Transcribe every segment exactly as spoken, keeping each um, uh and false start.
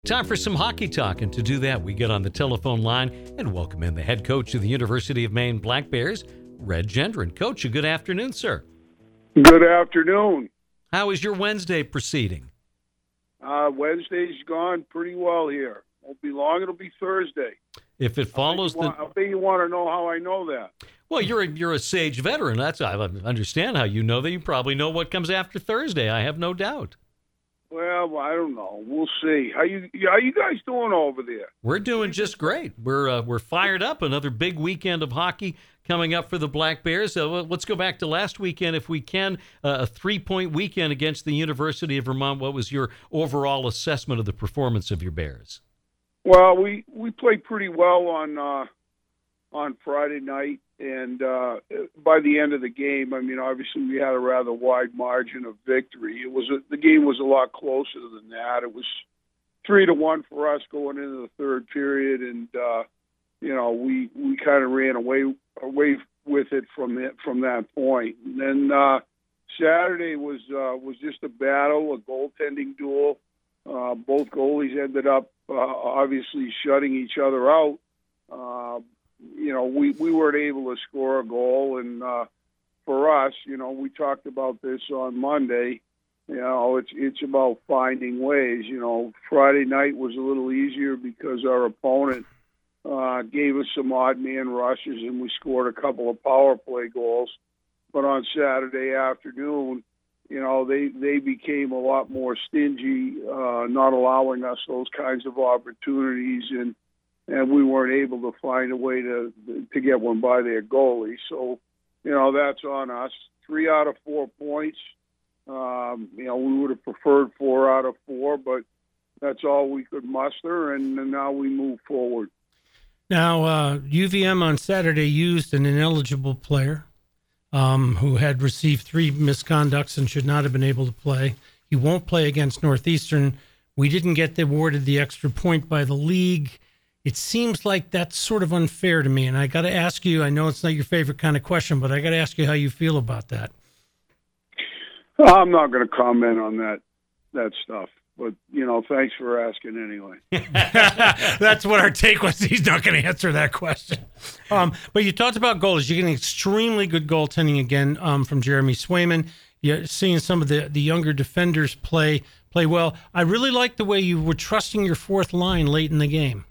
Time for some hockey talk, and to do that, we get on the telephone line and welcome in the head coach of the University of Maine Black Bears, Red Gendron. Coach, a good afternoon, sir. Good afternoon. How is your Wednesday proceeding? Uh, Wednesday's gone pretty well here. Won't be long, it'll be Thursday. If it follows I the... want, I bet you want to know how I know that. Well, you're a, you're a Sage veteran. That's I understand how you know that. You probably know what comes after Thursday, I have no doubt. Well, I don't know. We'll see. How you how you guys doing over there? We're doing just great. We're uh, we're fired up. Another big weekend of hockey coming up for the Black Bears. So uh, let's go back to last weekend, if we can. Uh, a three-point weekend against the University of Vermont. What was your overall assessment of the performance of your Bears? Well, we, we played pretty well on uh, on Friday night, and uh, by the end of the game, I mean, obviously we had a rather wide margin of victory. It was a, the game was a lot closer than that. It was three to one for us going into the third period, and uh, you know we, we kind of ran away away with it from it from that point. And then uh, Saturday was uh, was just a battle, a goaltending duel. Uh, both goalies ended up uh, obviously shutting each other out. Uh, you know, we, we weren't able to score a goal, and uh, for us, you know, we talked about this on Monday. You know, it's it's about finding ways. You know, Friday night was a little easier because our opponent uh, gave us some odd man rushes, and we scored a couple of power play goals. But on Saturday afternoon, you know, they, they became a lot more stingy, uh, not allowing us those kinds of opportunities, and and we weren't able to find a way to to get one by their goalie. So, you know, that's on us. Three out of four points. Um, you know, we would have preferred four out of four, but that's all we could muster, and, and now we move forward. Now, uh, U V M on Saturday used an ineligible player um, who had received three misconducts and should not have been able to play. He won't play against Northeastern. We didn't get awarded the extra point by the league. It seems like that's sort of unfair to me, and I got to ask you, I know it's not your favorite kind of question, but I got to ask you how you feel about that. I'm not going to comment on that that stuff, but, you know, thanks for asking anyway. That's what our take was. He's not going to answer that question. Um, but you talked about goals. You're getting extremely good goaltending again um, from Jeremy Swayman. You're seeing some of the, the younger defenders play play well. I really like the way you were trusting your fourth line late in the game.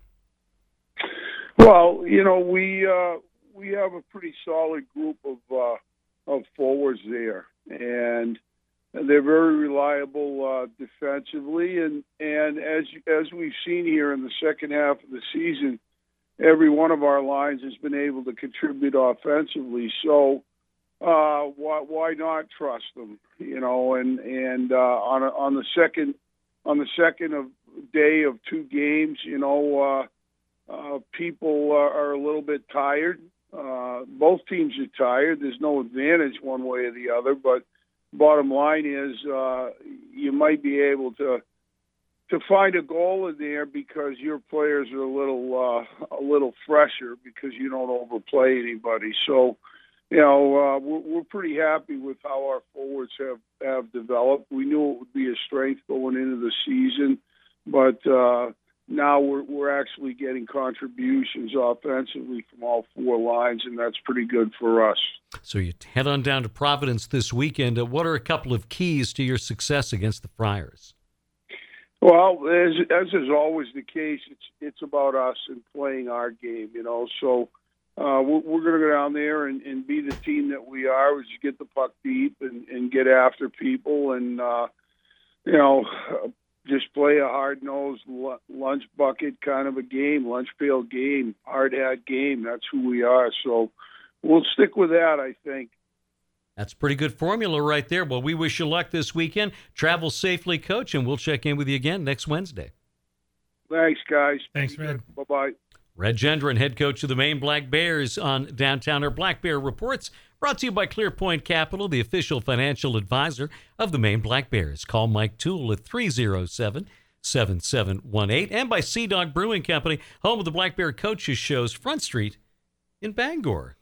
Well, you know, we uh, we have a pretty solid group of uh, of forwards there, and they're very reliable uh, defensively. And, and as as we've seen here in the second half of the season, every one of our lines has been able to contribute offensively. So uh, why why not trust them? You know, and and uh, on a, on the second on the second of day of two games, you know. Uh, Uh, people are, are a little bit tired. Uh, both teams are tired. There's no advantage one way or the other. But bottom line is, uh, you might be able to to find a goal in there because your players are a little uh, a little fresher because you don't overplay anybody. So, you know, uh, we're, we're pretty happy with how our forwards have have developed. We knew it would be a strength going into the season, but. Uh, Now we're we're actually getting contributions offensively from all four lines, and that's pretty good for us. So you head on down to Providence this weekend. Uh, what are a couple of keys to your success against the Friars? Well, as as is always the case, it's it's about us and playing our game, you know. So uh, we're, we're going to go down there and, and be the team that we are, which is get the puck deep and, and get after people, and uh, you know. Just play a hard-nosed lunch bucket kind of a game, lunch pail game, hard-hat game. That's who we are. So we'll stick with that, I think. That's a pretty good formula right there. Well, we wish you luck this weekend. Travel safely, Coach, and we'll check in with you again next Wednesday. Thanks, guys. Thanks, Red. Bye-bye. Red Gendron, head coach of the Maine Black Bears on Downtowner Black Bear Reports, brought to you by ClearPoint Capital, the official financial advisor of the Maine Black Bears. Call Mike Toole at three oh seven, seven seven one eight, and by Sea Dog Brewing Company, home of the Black Bear Coaches Shows, Front Street in Bangor.